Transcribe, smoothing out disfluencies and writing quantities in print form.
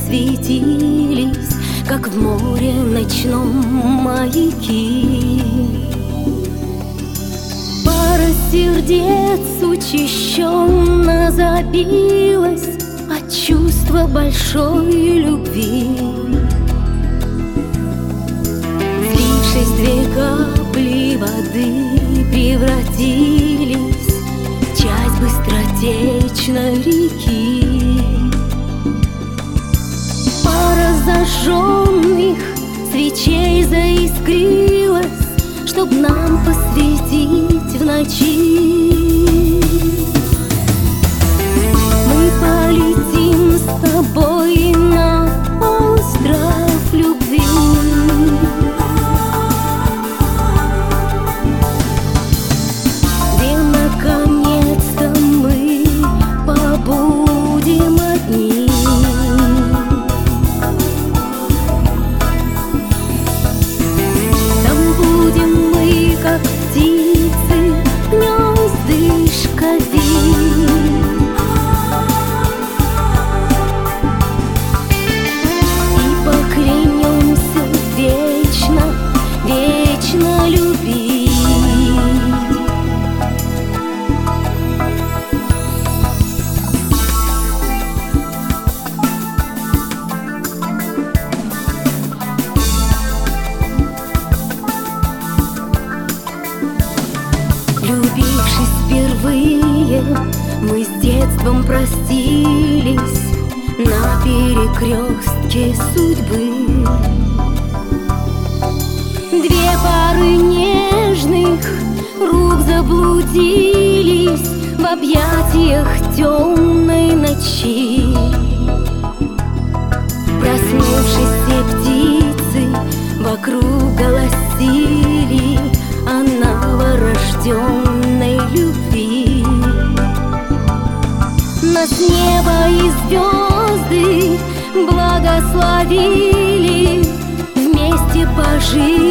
светились, как в море ночном маяки. Пара сердец учащенно забилась от чувства большой любви. Слившись, две капли воды превратились в часть быстротечной реки. Пара зажженных свечей заискрилась, чтоб нам посветить в ночи. Мы полетим с тобой на остров любви. Где наконец-то мы побудем одни. Там будем мы, как птицы, гнездышко вить. И поклянемся вечно, вечно любить. Любившись впервые, мы с детством простились на перекрестке судьбы. Две пары нежных рук заблудились в объятиях темной ночи. Проснувшись, все птицы вокруг голосили о новорожденной любви. Нас небо и звезды благословили вместе пожить.